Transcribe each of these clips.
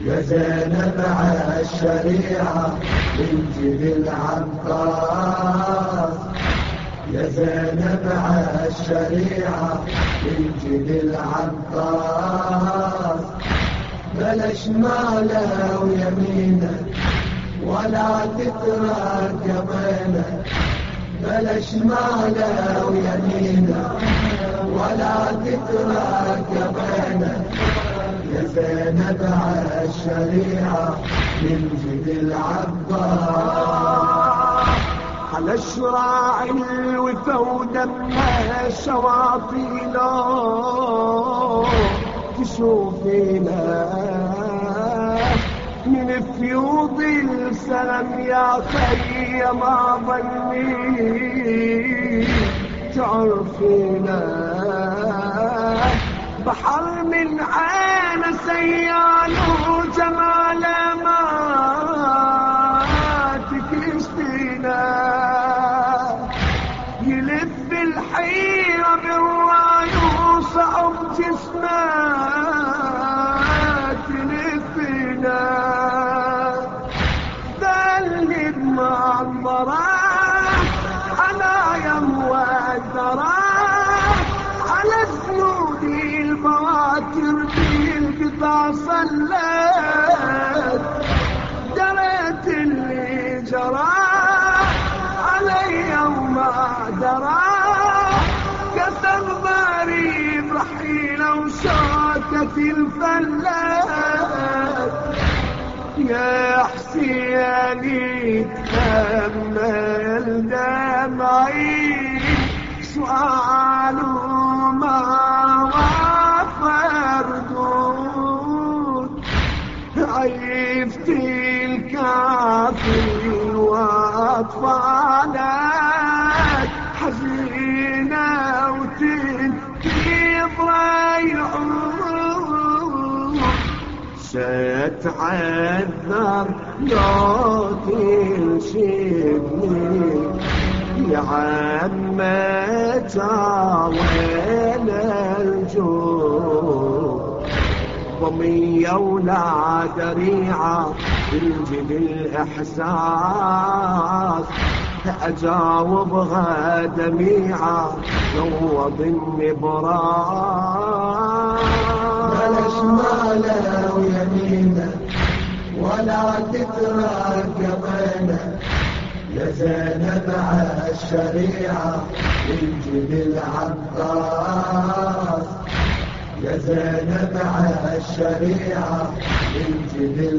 يا زينب عالشريعة بنت العباس، يا زينب عالشريعة بنت العباس، بلا شماله ويمينه ولا تترك بينه، بلا شماله ويمينه ولا تترك بينه، يا زينب عالشريعة من جد العباس. على شراع الوفا ودمها شواطينا تشوفينا من فيوض السلام يا خي ما ظني تعرفينا، بحر من عين سيال وجمال ما تكشفينا، يلف الحيرة بالراي وصعب جسمه تلفنا، ذلك مع الضراح على يم والدراح على سنود البواكر في القطع صلت، دريت اللي جرى علي وما درى، كسر ضريب رحيله وشوكة الفلات، يا حسيني تأمل دمعي سؤال ما وفردود، عيفت الكافر واطفالك حزينة وتبكي ضيعود، ستعذر لو تنشدني يا عمة وين الجود، ضمية ولا دريعة تنجد الإحساس، أجاوبها دميعة نوض النبراس، بلا شماله ويمينه ولا تترك بينه، يا زينب عالشريعة بنت العباس، يا زينب عالشريعة بنت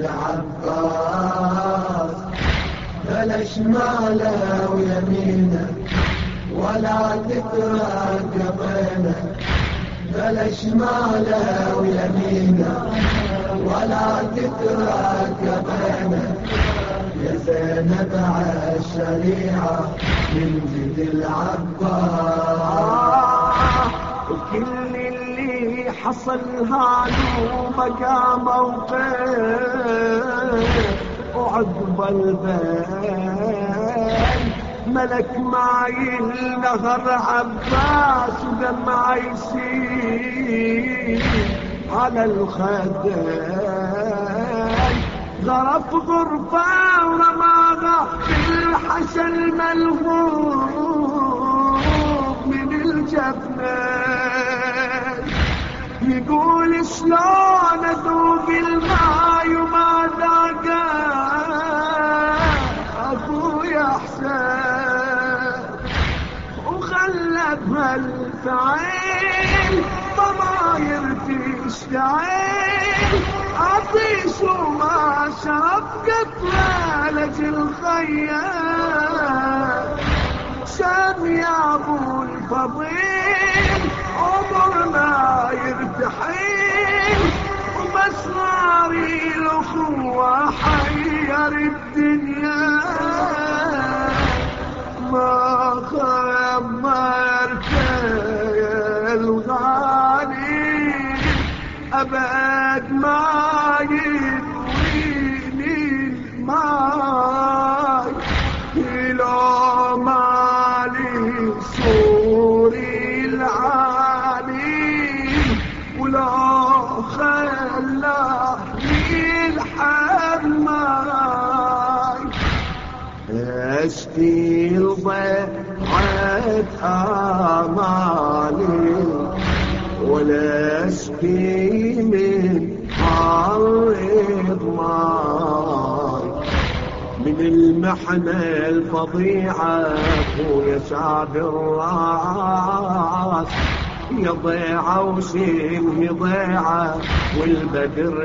العباس، بلا شماله ويمينه ولا تترك بينه، بلا شماله ويمينه ولا تترك بينه، يا زينب عالشريعة من جد العباس. وكل اللي حصل هالو بقى موقف، وعقب البال ملك مايل نهر عباس ودمع يسيل على الخدين، غرف غرفة ورماغة في الحشا الملهوب من الجفنين، يقول شلون اذوق الماي وما ذاقه اخويا حسين، وخلى بهالفعيل ضماير تشتعل، عطيش وما شرب قطرة لجل خيال، شام يا ابو الفضيل عمرنا يرتحيل، ومسراري الاخوة حير الدنيا، ما خاب ما ارتيل الغالي أبد ما يدويني الماي، لو مالي سوري العالي ولا خلاني الحماي اشكي لضيعة امالي ولا اشكي من حرض ماي من المحنة الفظيعة اخويا شعب الراس يا ضيعة وشيمي ضيعة والبدر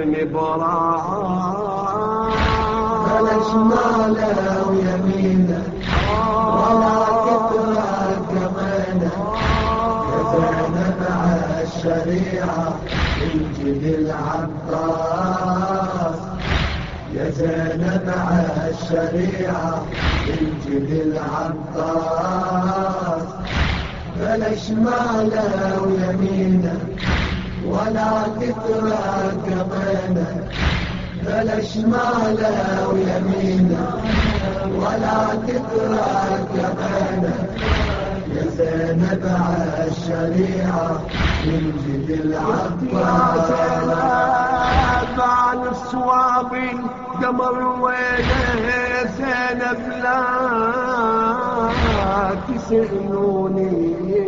نبراس بلاش ماله ويمينه ولا تترك قبينه يا زينب على الشريعة انجد العباس يا زينب على الشريعة انجد العباس بلاش ماله ويمينه ولا تترك قبينه بلاش ماله ويمينه ولا تترك قبينه يا زينب على الشريعة ينجد العباس بعد الصواب القمر وينه يا زينب لا تسألوني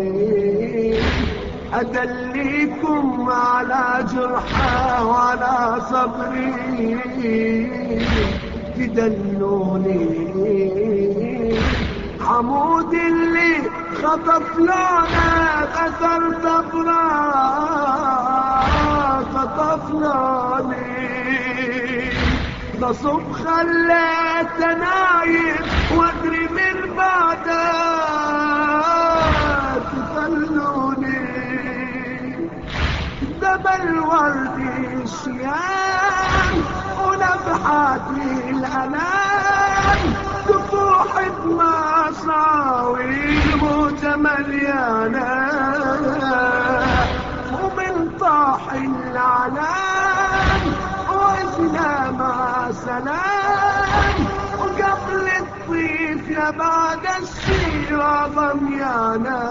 أدليكم على جرحى وعلى صبري تدلوني عمود اللي خطف لعنة أثر صبرا خطف لعنة نصب خليت نايم وادري من بعده تخلوني دبل وردي الشيام ونفحاتي الألام تفوحة مصاوي الموت مليانة ومن طاح العلام وزنا مع سلام وقبل الطيف يا بعد السيرة ضميانة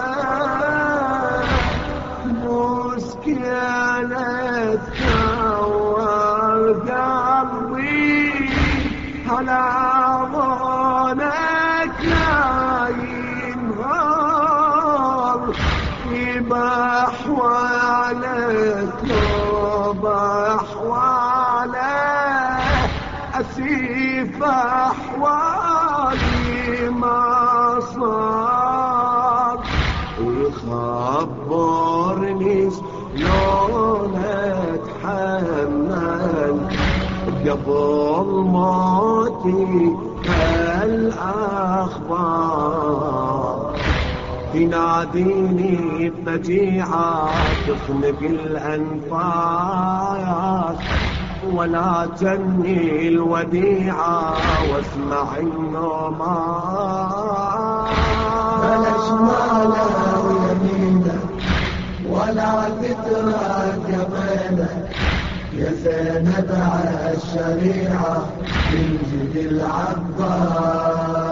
مسكينة كور قلبي على ظنك لا ينهار يبح وعليك يبح وعليك أسيف أحوالي ما صار ويخبرني شلون اتحمل قبل موتي هالاخبار تناديني بفجيعة تخنق الانفاس ولا جني الوديعة واسمع النومات بلاش ماله ويمينه ولا تترك قبينه يا زينب على الشريعة ينجد العباس